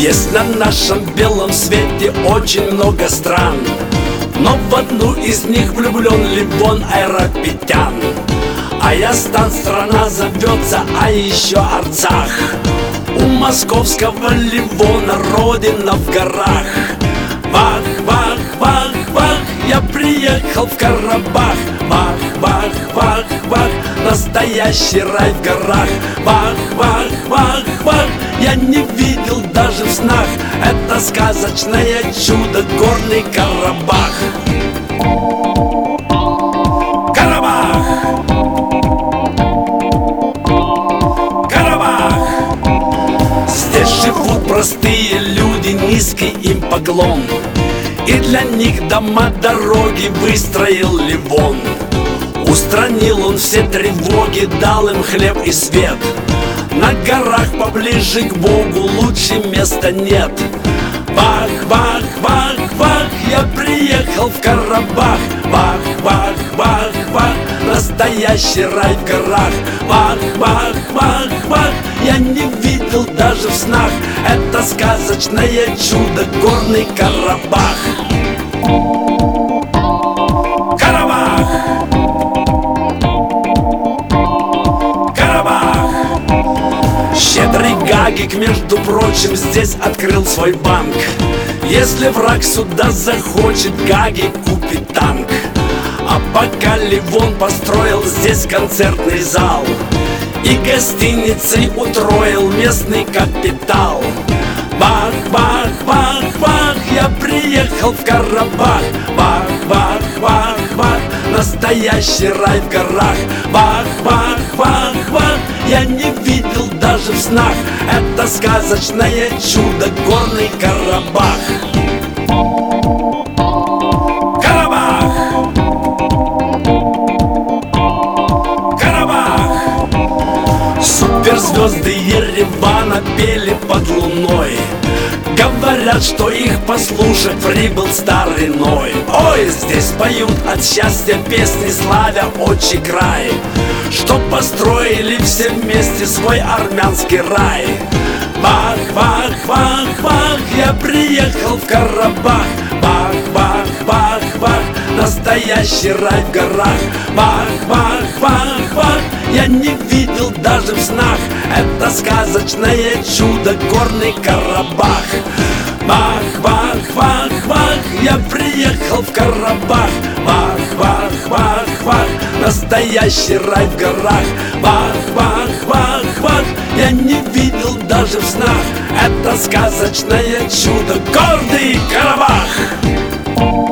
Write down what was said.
Есть на нашем белом свете очень много стран, но в одну из них влюблен Ливон Айрапетян. Аястан страна зовется, а еще Арцах. У московского Ливона родина в горах. Вах, вах, вах, вах, я приехал в Карабах. Вах, вах, вах, вах, настоящий рай в горах. Вах, вах, вах, вах, я не видел даже в снах. Это сказочное чудо, горный Карабах. Карабах! Карабах! Здесь живут простые люди, низкий им поклон, и для них дома, дороги выстроил Ливон. Устранил он все тревоги, дал им хлеб и свет. На горах поближе к Богу лучше места нет. Вах, вах, вах, вах, я приехал в Карабах. Вах, вах, вах, вах, настоящий рай в горах. Вах, вах, вах, вах, я не видел даже в снах. Это сказочное чудо, горный Карабах. Карабах! Карабах! Щедрый Гагик, между прочим, здесь открыл свой банк. Если враг сюда захочет, Гагик купит танк. А пока Ливон построил здесь концертный зал и гостиницей утроил местный капитал. Бах, бах, бах, бах, я приехал в Карабах. Бах, бах, бах, бах, настоящий рай в горах. Бах, бах, бах, бах, я не видел даже в снах. Это сказочное чудо, горный Карабах. Карабах! Карабах! Суперзвезды Еревана пели под луной. Говорят, что их послушать прибыл старый Ной. Ой, здесь поют от счастья песни, славя отчий край, что построили все вместе свой армянский рай. Бах, бах, бах, бах, я приехал в Карабах. Бах, бах, бах, бах, настоящий рай в горах. Бах, бах, бах, бах, я не видел даже в снах. Это сказочное чудо, горный Карабах. Бах, бах, бах, бах, я приехал в Карабах. Бах, бах, бах, бах, настоящий рай в горах. Бах, бах, бах, бах, я не видел даже в снах. Это сказочное чудо, горный Карабах.